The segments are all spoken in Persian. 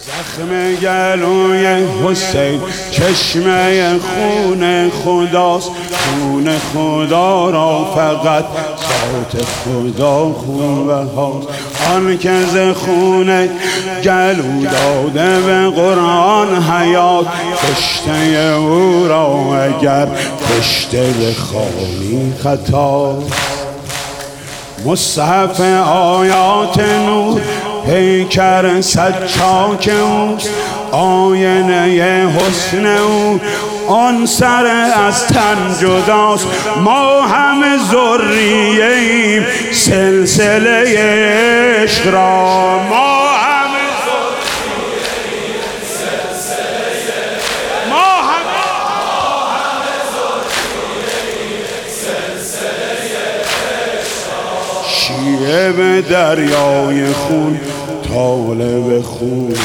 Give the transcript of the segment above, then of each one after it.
زخم گلوی حسین چشمه خون خداست، خون خدا را فقط ذات خدا خوبه هاست. آن که ز خون گلو داده به قرآن حیات، کشته او را اگر کشته بخوانی خطا. مصحف آیات نور پیکر سجاک اوست، آینه حسن او آن سر از تن جداست. ما همه ذریه ایم سلسله عشق را، ما همه ذریه ایم سلسله، ما همه ذریه ایم سلسله عشق. شیعه به دریای خون طالب خون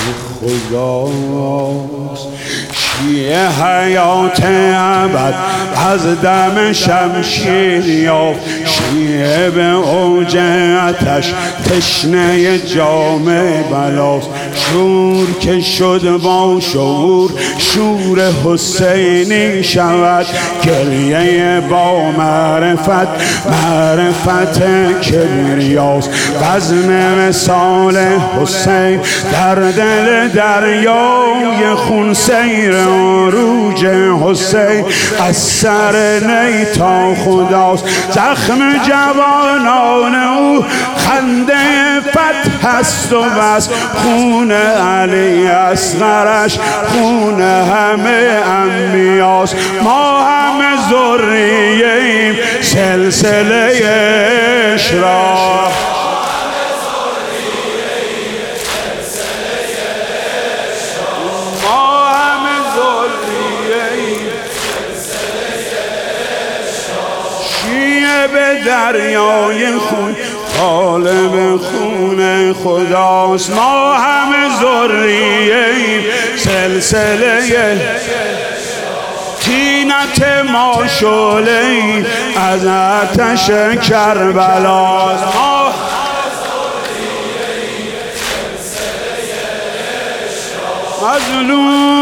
خداست، شیعه حیات ابد از دم شمشیر یافت. شیعه به اوج آتش تشنه جام بلاست، شور که شد با شعور شور حسینی شود. گریه با معرفت معرفت کبریاست، بزم مثال حسین در دل دریای خون. سیر عروج حسین از سر نی تا خداست، زخم جوانان او خنده فتح است و بس. خون علی اصغرش خون همه انبیاست، ما همه ذریه ایم سلسله عشق را. به دریای خون طالب خون خداست، ما همه ذریه ایم سلسله. طینت ما شعله ایم از آتش کربلاست، ما مظلوم